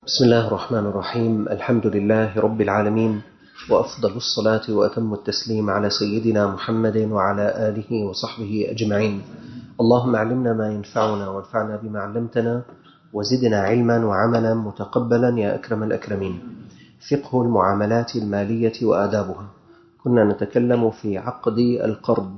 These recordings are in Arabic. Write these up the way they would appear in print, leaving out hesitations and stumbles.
بسم الله الرحمن الرحيم. الحمد لله رب العالمين، وأفضل الصلاة وأتم التسليم على سيدنا محمد وعلى آله وصحبه أجمعين. اللهم علمنا ما ينفعنا وانفعنا بما علمتنا وزدنا علما وعملا متقبلا يا أكرم الأكرمين. فقه المعاملات المالية وآدابها. كنا نتكلم في عقد القرض.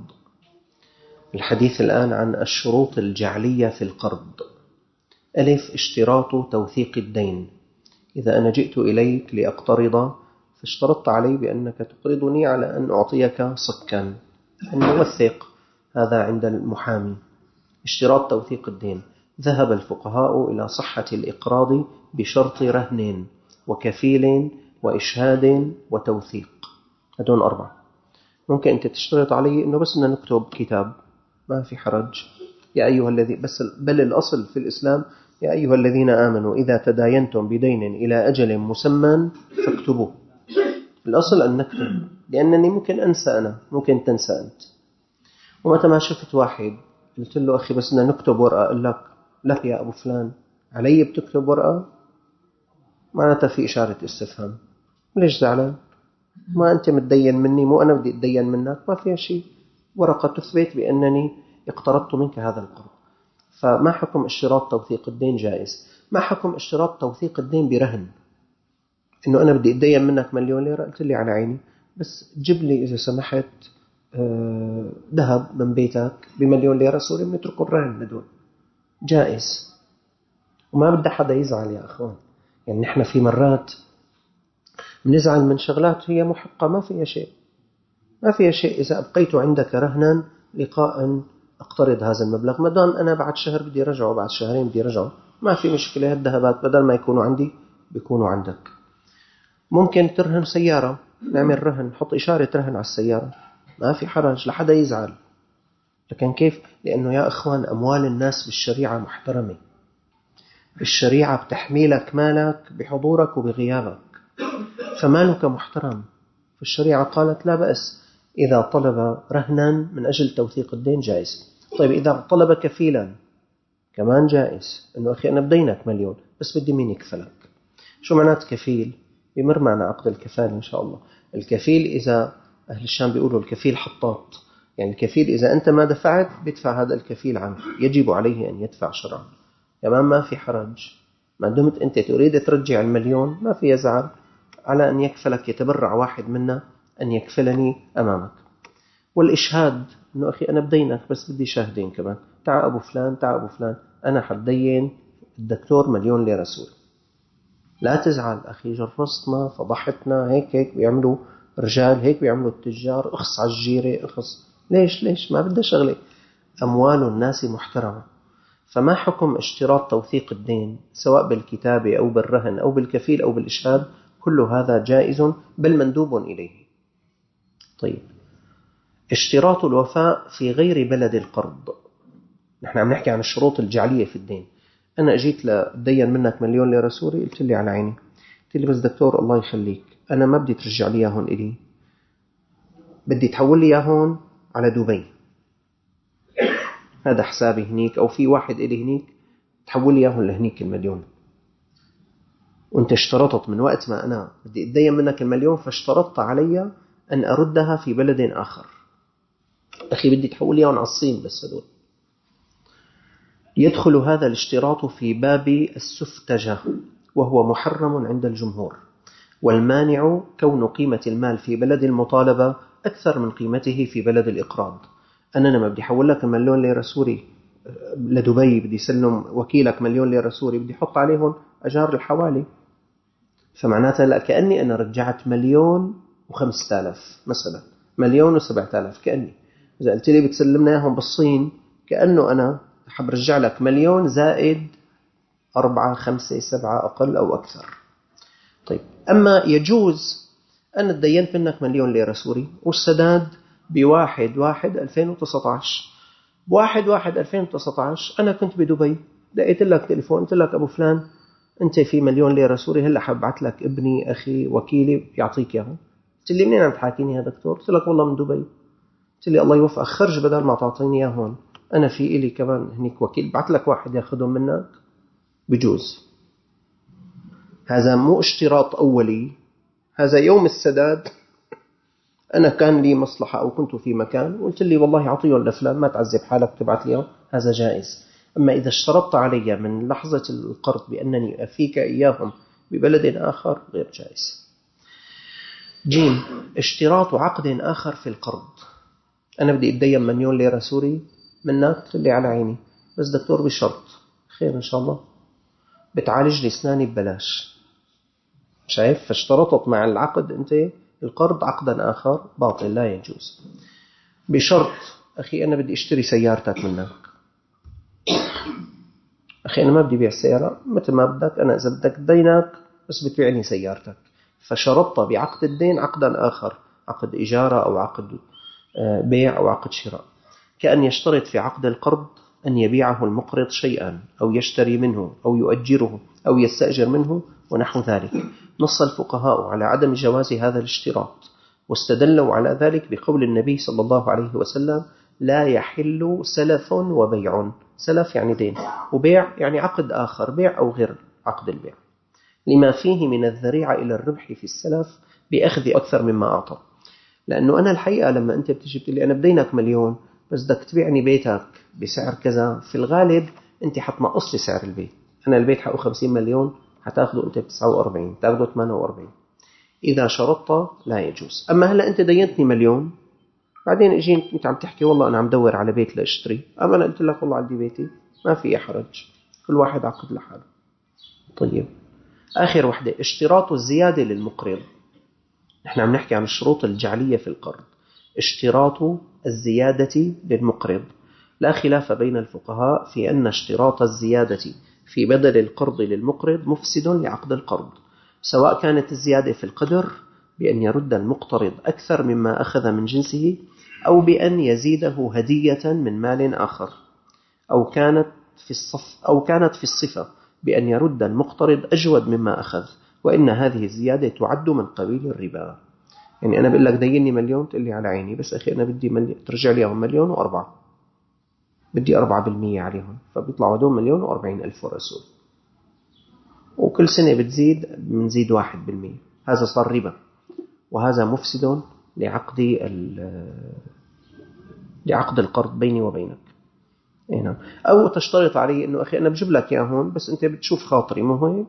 الحديث الآن عن الشروط الجعلية في القرض. ألف: اشتراط توثيق الدين. إذا أنا جئت إليك لأقترض فاشترطت علي بأنك تقرضني على أن أعطيك صكا، أن نوثق هذا عند المحامي. اشتراط توثيق الدين. ذهب الفقهاء إلى صحة الإقراض بشرط رهن وكفيل وإشهاد وتوثيق. هذول 4. ممكن أنت تشترط علي أنه بس نكتب كتاب، ما في حرج. يا أيها الذي بل الأصل في الإسلام: يا أيها الذين آمنوا إذا تداينتم بدين إلى أجل مسمى فاكتبوه. الأصل أن نكتب، لأنني ممكن أنسى أنا، ممكن تنسى أنت. ومتى ما شفت واحد قلت له أخي بس نكتب ورقة، قال لك لا يا أبو فلان علي بتكتب ورقة، معناتها في إشارة استفهام. ليش زعلان؟ ما أنت متدين مني، مو أنا بدي أتدين منك. ما فيها شيء، ورقة تثبت بأنني اقترضت منك هذا القرض. فما حكم اشتراط توثيق الدين؟ جائز. ما حكم اشتراط توثيق الدين برهن؟ إنه أنا بدي أتدين منك 1,000,000 ليرة، قلت لي على عيني، بس جيب لي إذا سمحت ذهب من بيتك ب1,000,000 ليرة سوري، بنتركه الرهن هدول. جائز، وما بدي حدا يزعل يا أخوان. يعني نحن في مرات بنزعل من شغلات هي محقة، ما فيها شيء. ما فيها شيء إذا أبقيت عندك رهنا لقاء أقترض هذا المبلغ، ما دام أنا بعد شهر بدي رجعه، بعد شهرين بدي رجعه، ما في مشكلة. هالذهبات بدل ما يكونوا عندي بيكونوا عندك. ممكن ترهن سيارة، نعمل رهن، نحط إشارة رهن على السيارة، ما في حرج، لحدا يزعل. لكن كيف؟ لأنه يا أخوان أموال الناس بالشريعة محترمة. بالشريعة بتحميلك مالك بحضورك وبغيابك، فمالك محترم. فالشريعة قالت لا بأس إذا طلب رهنا من أجل توثيق الدين، جائز. طيب إذا طلب كفيلا كمان جائز، إنه أخي أنا بدينك 1,000,000 بس بدي مين يكفلك. شو معنات كفيل؟ بمر معنا عقد الكفالة إن شاء الله. الكفيل، إذا أهل الشام بيقولوا الكفيل حطاط، يعني الكفيل إذا أنت ما دفعت بيدفع هذا الكفيل عنك، يجب عليه أن يدفع شرعا. كمان ما في حرج، ما دمت أنت تريد ترجع 1,000,000 ما في يزعل على أن يكفلك، يتبرع واحد منا أن يكفلني أمامك. والإشهاد، إنه أخي أنا بدينك بس بدي شاهدين كمان، تعا أبو فلان، تعا أبو فلان، أنا حدين الدكتور 1,000,000 ليرة سوري. لا تزعل أخي، جرستنا فضحتنا، هيك بيعملوا رجال، هيك بيعملوا التجار، أخص على الجيرة، أخص. ليش ما بدي شغلة. أموال الناس محترمة. فما حكم اشتراط توثيق الدين سواء بالكتابة أو بالرهن أو بالكفيل أو بالإشهاد؟ كل هذا جائز بل مندوب إليه. طيب، اشتراط الوفاء في غير بلد القرض. نحن عم نحكي عن الشروط الجعلية في الدين. أنا أجيت لدين منك 1,000,000 ليرة سوري، قلت لي على عيني، قلت لي بس دكتور الله يخليك أنا ما بدي ترجع لي هون إلي، بدي تحول لي هون على دبي، هذا حسابي هنيك، أو في واحد إلي هنيك، تحول لي هون لهنيك 1,000,000. وانت اشترطت من وقت ما أنا بدي أتدين منك 1,000,000 فاشترطت علي أن أردها في بلد آخر. أخي بدي تحول لي هون على الصين بس هدول. يدخل هذا الاشتراط في باب السفتجة، وهو محرم عند الجمهور. والمانع كون قيمة المال في بلد المطالبة أكثر من قيمته في بلد الإقراض. أنا لما بدي حول لك 1,000,000 ليرة سوري لدبي، بدي سلم وكيلك 1,000,000 ليرة سوري، بدي حط عليهم أجار الحوالي، فمعناتها لا، كأني أنا رجعت 1,005,000 مثلا، 1,07,000 كأني. إذا قلت لي بتسلمنا إياهم بالصين، كأنه أنا حب رجع لك 1,000,000 زائد 4 5 7 أقل أو أكثر. طيب، أما يجوز أن تدينت منك 1,000,000 ليرة سوري والسداد ب1/1/2019. ب1/1/2019 أنا كنت بدبي، لقيت لك تليفون، قلت لك أبو فلان أنت في 1,000,000 ليرة سوري، هلأ حبعت لك ابني أخي وكيلي يعطيك إياهم. قلت لي منين عم تحاكيني يا دكتور؟ قلت لك والله من دبي. قلت لي الله يوفقك، خرج بدل ما تعطيني إياه هون، أنا في إلي كمان هنيك وكيل، بعت لك واحد ياخذهم منك. بجوز. هذا مو اشتراط أولي، هذا يوم السداد أنا كان لي مصلحة أو كنت في مكان وقلت لي والله أعطيهم لفلان، ما تعذب حالك تبعت لي، هذا جائز. أما إذا اشترطت علي من لحظة القرض بأنني أفيك إياهم ببلد آخر غير جائز. جيم، اشتراط عقد آخر في القرض. أنا بدي أتدين مليون ليرة سوري منك، تقول على عيني، بس دكتور بشرط. خير إن شاء الله، بتعالج لي أسناني ببلاش. شايف؟ فاشترطت مع العقد أنت القرض عقدا آخر باطل لا يجوز. بشرط أخي أنا بدي أشتري سيارتك منك، أخي أنا ما بدي بيع السيارة، مثل ما بدك، أنا إذا بدك دينك بس بتبيعني سيارتك. فشرطت بعقد الدين عقدا آخر، عقد إجارة أو عقد بيع أو عقد شراء. كأن يشترط في عقد القرض أن يبيعه المقرض شيئا أو يشتري منه أو يؤجره أو يستأجر منه ونحو ذلك. نص الفقهاء على عدم جواز هذا الاشتراط، واستدلوا على ذلك بقول النبي صلى الله عليه وسلم: لا يحل سلف وبيع. سلف يعني دين، وبيع يعني عقد آخر، بيع أو غير عقد البيع، لما فيه من الذريعة إلى الربح في السلف بأخذ أكثر مما أعطى. لأنه أنا الحقيقة لما أنت بتجي لي أنا بدينك مليون بس بدك تبيعني بيتك بسعر كذا، في الغالب أنت حتنقص لي سعر البيت. أنا البيت حقه 50 مليون، حتاخده أنت ب49، تاخده 48. إذا شرطت لا يجوز. أما هلأ أنت دينتني مليون، بعدين اجي أنت عم تحكي والله أنا عم دور على بيت لأشتري، أما أنا قلت لك والله عندي بيتي، ما في حرج، كل واحد عقد لحاله. طيب، آخر وحدة، اشتراط الزيادة للمقرض. نحن عم نحكي عن الشروط الجعلية في القرض. اشتراط الزيادة للمقرض، لا خلاف بين الفقهاء في أن اشتراط الزيادة في بدل القرض للمقرض مفسد لعقد القرض، سواء كانت الزيادة في القدر بأن يرد المقترض أكثر مما أخذ من جنسه، أو بأن يزيده هدية من مال آخر، أو كانت في الصفة بأن يرد المقترض أجود مما أخذ، وإن هذه الزيادة تعد من قبيل الربا. يعني أنا بقول لك ديني مليون، تقول لي على عيني، بس أخي أنا بدي ترجع لي مليون و4، بدي 4% عليهم، فبيطلعوا دون 1,040,000 ورسول، وكل سنة بتزيد بنزيد 1%. هذا صار ربا، وهذا مفسد لعقد القرض بيني وبينك. نعم. أو تشترط علي إنه أخي أنا بجيب لك يا هون، بس أنت بتشوف خاطري، مو هيك؟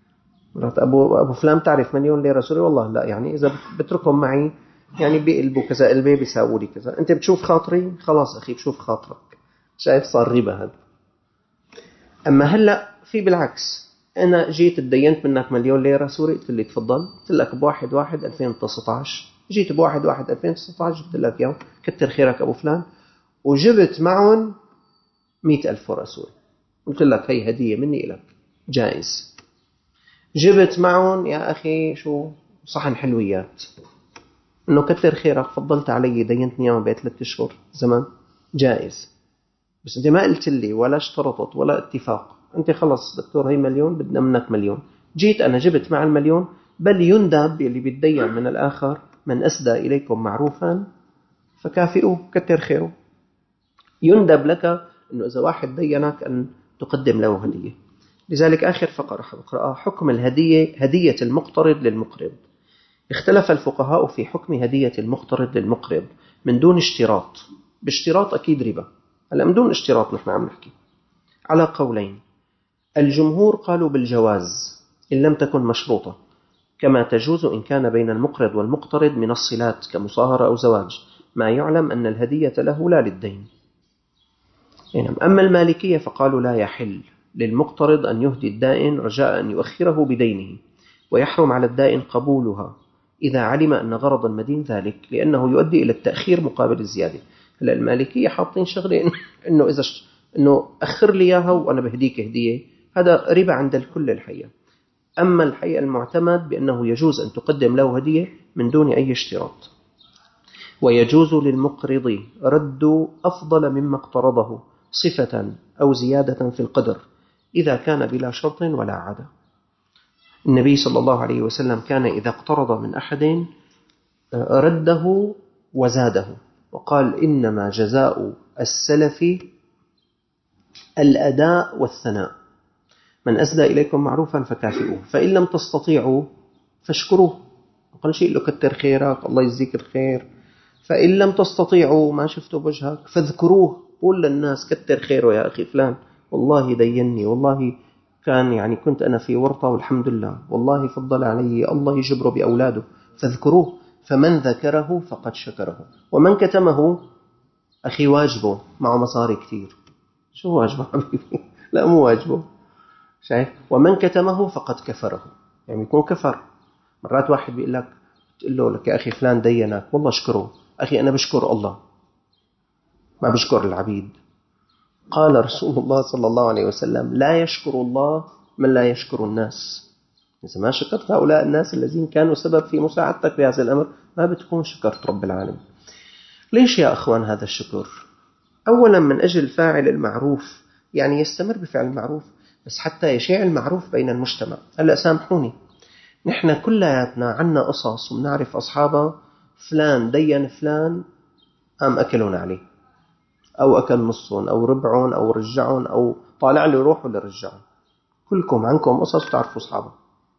أبو فلان تعرف مليون ليرة سوري؟ والله لا، يعني إذا بتركهم معي يعني بيقلبوا كذا قلبي، بيساووا لي كذا، أنت بتشوف خاطري، خلاص أخي بشوف خاطرك. شايف؟ صار ربا هذا. أما هلأ في بالعكس، أنا جيت اتدينت منك مليون ليرة سوري، قلت لي تفضل، قلت لك ب1/1/2019، جيت ب1/1/2019 قلت لك يا كتر خيرك أبو فلان، وجبت معهم 100,000 ورسول، قلت لك هي هدية مني إلك، جائز. جبت معهم يا أخي شو صحن حلويات، إنه كتر خيرك فضلت علي دينتني يوم ب3 أشهر زمان، جائز. بس أنت ما قلت لي ولا اشترطت ولا اتفاق، أنت خلص دكتور هي مليون بدنا منك مليون، جيت أنا جبت مع المليون، بل يندب اللي بيتدين من الآخر: من أسدى إليكم معروفا فكافئوه، كتر خيره. يندب لك أنه إذا واحد دينك أن تقدم له هدية. لذلك آخر فقرة رح أقرأها: حكم الهدية، هدية المقترض للمقرض. اختلف الفقهاء في حكم هدية المقترض للمقرض من دون اشتراط. باشتراط أكيد ربا، هلا من دون اشتراط نحن عم نحكي على قولين. الجمهور قالوا بالجواز إن لم تكن مشروطة، كما تجوز إن كان بين المقرض والمقترض من الصلات كمصاهرة أو زواج، ما يعلم أن الهدية له لا للدين. أما المالكية فقالوا لا يحل للمقترض أن يهدي الدائن رجاء أن يؤخره بدينه، ويحرم على الدائن قبولها إذا علم أن غرض المدين ذلك، لأنه يؤدي إلى التأخير مقابل الزيادة. هلا المالكية حاطين شغلة إنه أخر لي إياها وأنا بهديك هدية، هذا ربا عند الكل الحقيقة. أما الحقيقة المعتمد بأنه يجوز أن تقدم له هدية من دون أي اشتراط. ويجوز للمقرض رد أفضل مما اقترضه صفة أو زيادة في القدر إذا كان بلا شرط ولا عادة. النبي صلى الله عليه وسلم كان إذا اقترض من أحد رده وزاده، وقال: إنما جزاء السلف الأداء والثناء، من أسدى إليكم معروفا فكافئوه، فإن لم تستطيعوا فاشكروه. أقل شيء له كتر خيرك، الله يجزيك الخير. فإن لم تستطيعوا، ما شفتوا بوجهك، فاذكروه. قول للناس كتر خيره يا أخي فلان، والله ديني، والله كان يعني كنت أنا في ورطة والحمد لله، والله فضل علي، الله يجبره بأولاده. فاذكروه. فمن ذكره فقد شكره. ومن كتمه، أخي واجبه، معه مصاري كتير، شو واجبه حبيبي؟ لا مو واجبه. شايف؟ ومن كتمه فقد كفره، يعني يكون كفر. مرات واحد بيقول لك، تقول له لك يا أخي فلان دينك، والله اشكره. أخي أنا بشكر الله، ما بشكر العبيد. قال رسول الله صلى الله عليه وسلم: لا يشكر الله من لا يشكر الناس. إذا ما شكرت هؤلاء الناس الذين كانوا سبب في مساعدتك بهذا الأمر، ما بتكون شكرت رب العالمين. ليش يا أخوان هذا الشكر؟ أولا من أجل فاعل المعروف، يعني يستمر بفعل المعروف، بس حتى يشيع المعروف بين المجتمع. هلأ سامحوني، نحن كلياتنا عنا قصص وبنعرف أصحابها، فلان دين فلان قام أكلون عليه، أو أكل نصهم أو ربعهم أو رجعهم، أو طالع له روحه لرجعهم. كلكم عندكم قصص تعرفوا أصحابها،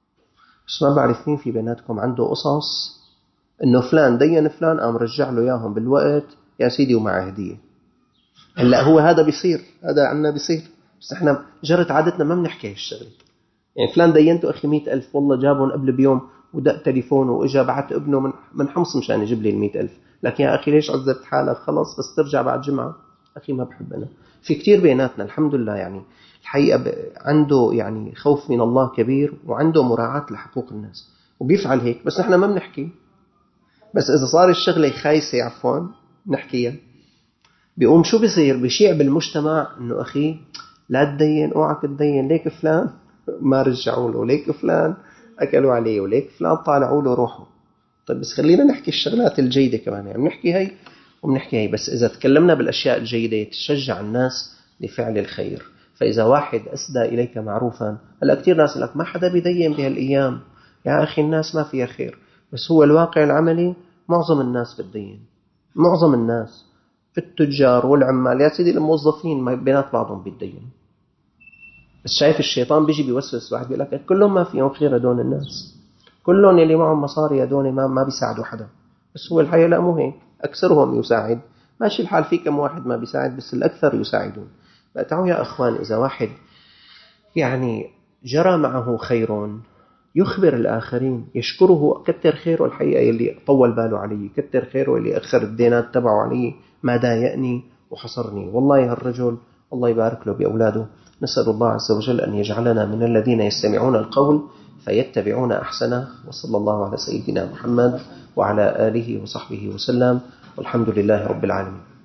بس ما بعرف مين في بيناتكم عنده قصص إنه فلان دين فلان قام رجع له إياهم بالوقت يا سيدي ومع هدية. هلا هو هذا بيصير، هذا عنا بيصير، بس إحنا جرت عادتنا ما بنحكي هالشغلة. يعني فلان دينته أخي 100,000، والله جابهم قبل بيوم ودق تليفونه وإجا بعت ابنه من حمص مشان يجيب لي 100,000. لكن يا أخي ليش عذبت حالك؟ خلاص بس ترجع بعد جمعة. أخي ما بحب أنا. في كتير بيناتنا الحمد لله يعني الحقيقة عنده يعني خوف من الله كبير، وعنده مراعاة لحقوق الناس وبيفعل هيك، بس نحن ما بنحكي. بس إذا صار الشغلة خايسة عفوا نحكيها، بيقوم شو بيصير؟ بيشيع بالمجتمع إنه أخي لا تدين، اوعك تدين، ليك فلان ما رجعوا له، ليك فلان أكلوا عليه، وليك فلان طالعوا له روحه. طيب بس خلينا نحكي الشغلات الجيدة كمان، يعني بنحكي هاي وبنحكي هاي، بس إذا تكلمنا بالأشياء الجيدة تشجع الناس لفعل الخير. فإذا واحد أسدى إليك معروفا، هلا كتير ناس لك ما حدا بيدين بهالأيام، يا أخي الناس ما فيها خير، بس هو الواقع العملي معظم الناس بتدين، معظم الناس التجار والعمال يا سيدي الموظفين بينات بعضهم بيدين. بس شايف الشيطان بيجي بيوسوس واحد بيقول لك كلهم ما فيهم خير هدول الناس، كلهم اللي معهم مصاري هدول ما بيساعدوا حدا. بس هو الحقيقة لا، مو هيك، أكثرهم يساعد. ماشي الحال في كم واحد ما بيساعد، بس الأكثر يساعدون. تعالوا يا أخوان، إذا واحد يعني جرى معه خير يخبر الآخرين، يشكره، كتر خيره الحقيقة اللي طول باله علي، كتر خيره اللي أخر الدينات تبعه علي، ما ضايقني وحصرني، والله هالرجل الله يبارك له بأولاده. نسأل الله عز وجل أن يجعلنا من الذين يستمعون القول فيتبعون أحسنه. وصلى الله على سيدنا محمد وعلى آله وصحبه وسلم، والحمد لله رب العالمين.